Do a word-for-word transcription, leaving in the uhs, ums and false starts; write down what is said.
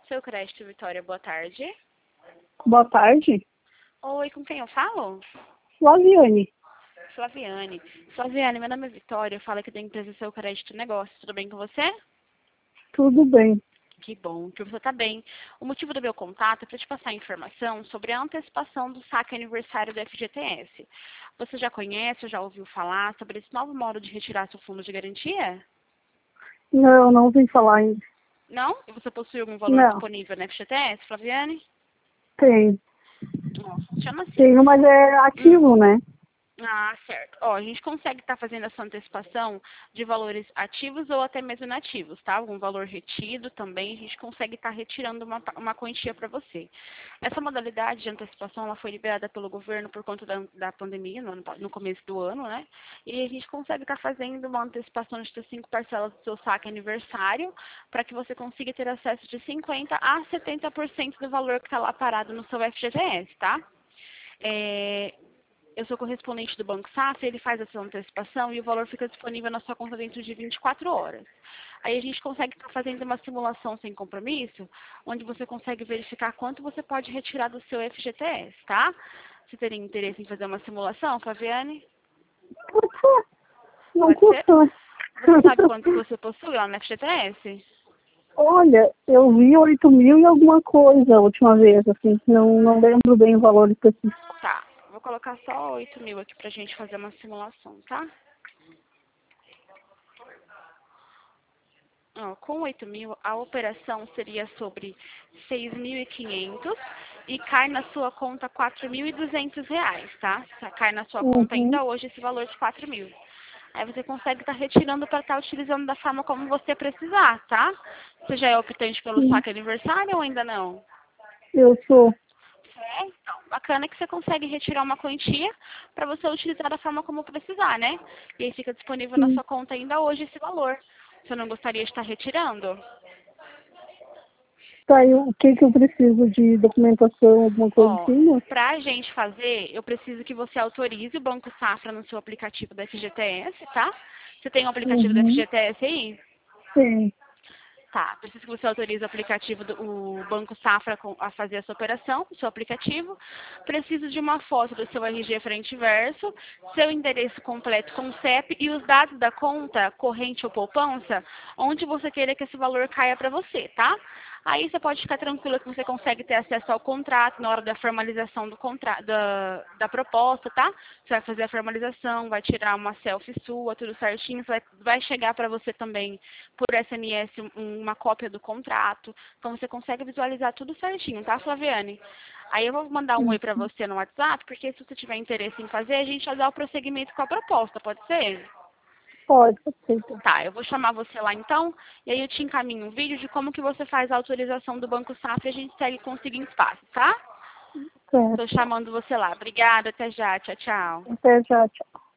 Seu Crédito Vitória, boa tarde. Boa tarde. Oi, com quem eu falo? Flaviane. Flaviane. Flaviane, meu nome é Vitória, eu falo aqui da empresa Seu Crédito Negócio. Tudo bem com você? Tudo bem. Que bom, que você está bem. O motivo do meu contato é para te passar informação sobre a antecipação do saque aniversário do F G T S. Você já conhece ou já ouviu falar sobre esse novo modo de retirar seu fundo de garantia? Não, não ouvi falar ainda. Não? E você possui algum valor Não, disponível no F G T S, Flaviane? tem. Não, funciona assim. Tenho, mas é Hum. ativo, né? Ah, certo. Ó, a gente consegue estar fazendo essa antecipação de valores ativos ou até mesmo inativos, tá? Algum valor retido também, a gente consegue estar retirando uma, uma quantia para você. Essa modalidade de antecipação, ela foi liberada pelo governo por conta da, da pandemia, no, ano pa- no começo do ano, né? E a gente consegue estar fazendo uma antecipação de ter cinco parcelas do seu saque aniversário, para que você consiga ter acesso de cinquenta a setenta por cento do valor que está lá parado no seu F G T S, tá? É, eu sou correspondente do Banco Safra, ele faz essa antecipação e o valor fica disponível na sua conta dentro de vinte e quatro horas. Aí a gente consegue estar fazendo uma simulação sem compromisso, onde você consegue verificar quanto você pode retirar do seu F G T S, tá? Você teria interesse em fazer uma simulação, Flaviane? Pode ser. Não Pode ser? custa, né? Você sabe quanto você possui lá no F G T S? Olha, eu vi oito mil e alguma coisa a última vez, assim. Não, não lembro bem o valor específico. Tá, vou colocar só oito mil aqui pra gente fazer uma simulação, tá? Ó, com oito mil, a operação seria sobre seis mil e quinhentos e cai na sua conta quatro mil e duzentos reais, tá? Cai na sua conta Uhum. ainda hoje esse valor de quatro mil. Aí você consegue estar retirando para estar utilizando da forma como você precisar, tá? Você já é optante pelo Sim, saque aniversário ou ainda não? eu sou. É, então, bacana que você consegue retirar uma quantia para você utilizar da forma como precisar, né? E aí fica disponível na Sim. sua conta ainda hoje esse valor. Você não gostaria de estar retirando? Tá, e o que que eu preciso de documentação, alguma coisa Ó, assim, né? para a gente fazer, eu preciso que você autorize o Banco Safra no seu aplicativo do F G T S, tá? Você tem o aplicativo do Uhum. F G T S aí? Sim. Tá, preciso que você autorize o aplicativo do o Banco Safra com- a fazer essa operação, o seu aplicativo. Preciso de uma foto do seu R G frente e verso, seu endereço completo com C E P e os dados da conta, corrente ou poupança, onde você queira que esse valor caia para você, tá? Aí você pode ficar tranquila que você consegue ter acesso ao contrato na hora da formalização do contrato, da, da proposta, tá? Você vai fazer a formalização, vai tirar uma selfie sua, tudo certinho, vai, vai chegar para você também por S M S um- uma cópia do contrato. Então você consegue visualizar tudo certinho, tá, Flaviane? Aí eu vou mandar um oi para Uhum. você no WhatsApp, porque se você tiver interesse em fazer, a gente vai dar o prosseguimento com a proposta, pode ser? Pode, pode ser, então. Tá, eu vou chamar você lá então, e aí eu te encaminho um vídeo de como que você faz a autorização do Banco Safra e a gente segue com os seguintes passos, tá? Tô Certo. chamando você lá. Obrigada, até já, tchau, tchau. Até já, tchau.